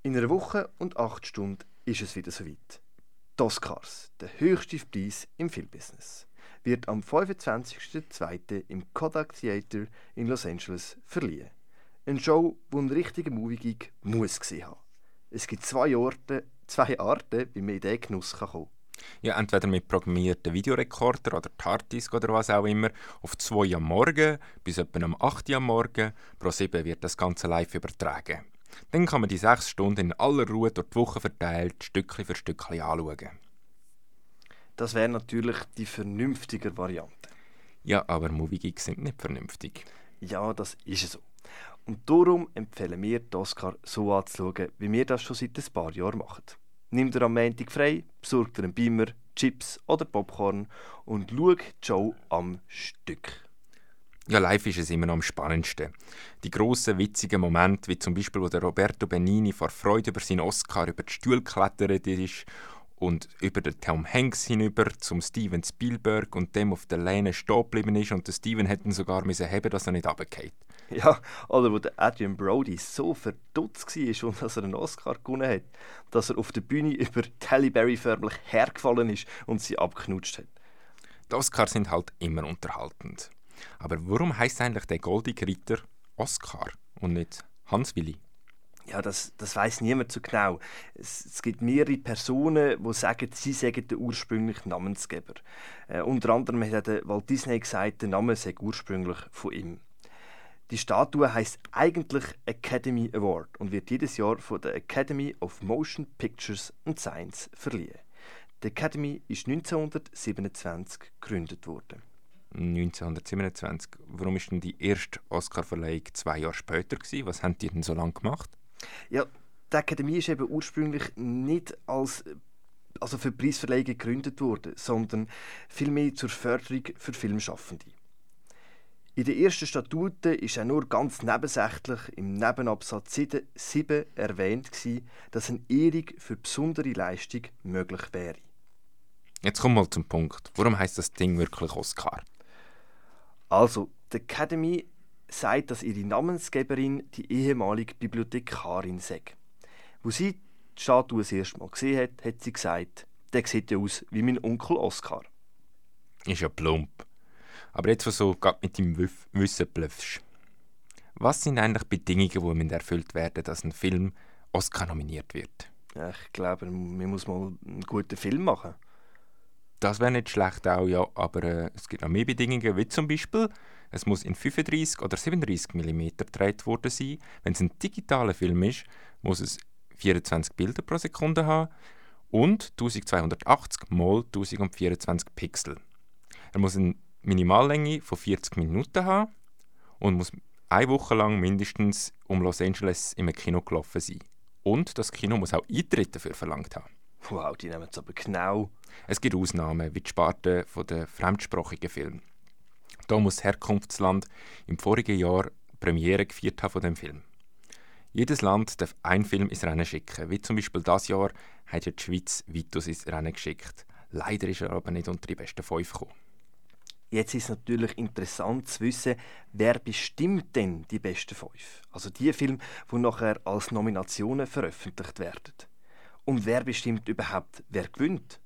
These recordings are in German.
In einer Woche und 8 Stunden ist es wieder soweit. Die Oscars, der höchste Preis im Filmbusiness, wird am 25.02. im Kodak Theater in Los Angeles verliehen. Eine Show, die ein richtiger Movie-Geek muss gesehen haben. Es gibt zwei Arten, wie man in diesen Genuss kommen kann. Ja, entweder mit programmierten Videorekorder oder Harddisk oder was auch immer, auf 2 am Morgen bis etwa um 8 am Morgen. Pro 7 wird das Ganze live übertragen. Dann kann man die 6 Stunden in aller Ruhe durch die Woche verteilt, Stückchen für Stückchen anschauen. Das wäre natürlich die vernünftige Variante. Ja, aber Movie-Geeks sind nicht vernünftig. Ja, das ist so. Und darum empfehlen wir, die Oscar so anzuschauen, wie wir das schon seit ein paar Jahren machen. Nimm dir am Montag frei, besorg dir einen Beamer, Chips oder Popcorn und schau die Show am Stück. Ja, live ist es immer noch am spannendsten. Die grossen, witzigen Momente, wie zum Beispiel, wo der Roberto Benigni vor Freude über seinen Oscar über die Stuhl geklettert ist und über den Tom Hanks hinüber zum Steven Spielberg und dem auf der Lehne stehen geblieben ist und der Steven hätte ihn sogar müssen haben, dass er nicht runterfällt. Ja, oder wo der Adrian Brody so verdutzt war und dass er einen Oscar gewonnen hat, dass er auf der Bühne über Halle Berry förmlich hergefallen ist und sie abgeknutscht hat. Die Oscars sind halt immer unterhaltend. Aber warum heisst eigentlich der goldige Ritter Oscar und nicht Hans-Willi? Ja, das weiss niemand so genau. Es gibt mehrere Personen, die sagen, sie seien der ursprüngliche Namensgeber. Unter anderem hat Walt Disney gesagt, der Name sei ursprünglich von ihm. Die Statue heisst eigentlich Academy Award und wird jedes Jahr von der Academy of Motion Pictures and Science verliehen. Die Academy ist 1927 gegründet worden. 1927. Warum ist denn die erste Oscar-Verleihung 2 Jahre später gewesen? Was haben die denn so lange gemacht? Ja, die Akademie ist eben ursprünglich nicht für Preisverleihung gegründet worden, sondern vielmehr zur Förderung für Filmschaffende. In der ersten Statute ist auch nur ganz nebensächlich im Nebenabsatz 7 erwähnt, dass eine Ehrung für besondere Leistung möglich wäre. Jetzt kommen wir mal zum Punkt. Warum heisst das Ding wirklich Oscar? Also, die Academy sagt, dass ihre Namensgeberin die ehemalige Bibliothekarin sei. Als sie die Statue das erste Mal gesehen hat, hat sie gesagt, der sieht ja aus wie mein Onkel Oskar. Ist ja plump. Aber jetzt, was so gerade mit deinem Wissen blöffst. Was sind eigentlich Bedingungen, die erfüllt werden, dass ein Film Oscar nominiert wird? Ja, ich glaube, man muss mal einen guten Film machen. Das wäre nicht schlecht auch, ja, aber es gibt noch mehr Bedingungen, wie zum Beispiel, es muss in 35 oder 37 mm gedreht worden sein. Wenn es ein digitaler Film ist, muss es 24 Bilder pro Sekunde haben und 1280 x 1024 Pixel. Er muss eine Minimallänge von 40 Minuten haben und muss 1 Woche lang mindestens um Los Angeles im Kino gelaufen sein. Und das Kino muss auch Eintritt dafür verlangt haben. Wow, die nehmen es aber genau. Es gibt Ausnahmen, wie die Sparte der fremdsprachigen Filme. Da muss das Herkunftsland im vorigen Jahr Premiere gefeiert haben von dem Film. Jedes Land darf einen Film ins Rennen schicken, wie zum Beispiel dieses Jahr hat ja die Schweiz Vitus ins Rennen geschickt. Leider ist er aber nicht unter die besten 5 gekommen. Jetzt ist es natürlich interessant zu wissen, wer bestimmt denn die besten 5? Also die Filme, die nachher als Nominationen veröffentlicht werden. Und wer bestimmt überhaupt, wer gewinnt?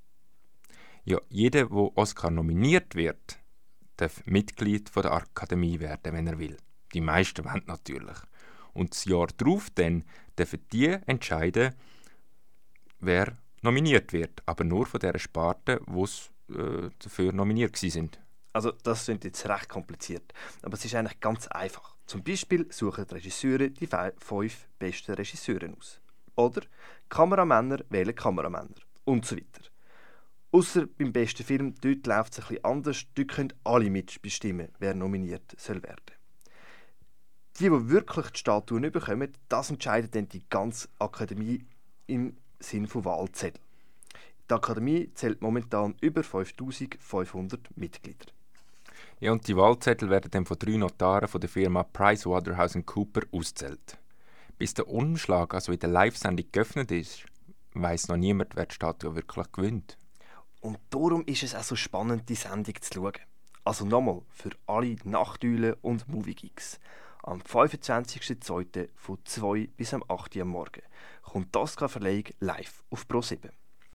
Ja, jeder, der Oscar nominiert wird, darf Mitglied der Akademie werden, wenn er will. Die meisten wollen natürlich. Und das Jahr darauf dann dürfen die entscheiden, wer nominiert wird. Aber nur von der Sparte, die dafür nominiert waren. Also das klingt jetzt recht kompliziert, aber es ist eigentlich ganz einfach. Zum Beispiel suchen die Regisseure die 5 besten Regisseure aus. Oder Kameramänner wählen Kameramänner und so weiter. Ausser beim besten Film, dort läuft es ein bisschen anders, dort können alle mitbestimmen, wer nominiert soll werden. Die wirklich die Statuen bekommen, das entscheidet dann die ganze Akademie im Sinn von Wahlzettel. Die Akademie zählt momentan über 5500 Mitglieder. Ja, und die Wahlzettel werden dann von 3 Notaren von der Firma PricewaterhouseCoopers ausgezählt. Bis der Umschlag, also in der Live-Sendung, geöffnet ist, weiss noch niemand, wer die Statue wirklich gewinnt. Und darum ist es auch so spannend, die Sendung zu schauen. Also nochmal, für alle Nachteulen und Movie-Geeks. am 25.02. von 2 bis am 8 Uhr am Morgen kommt die Oscar-Verleihung live auf Pro7.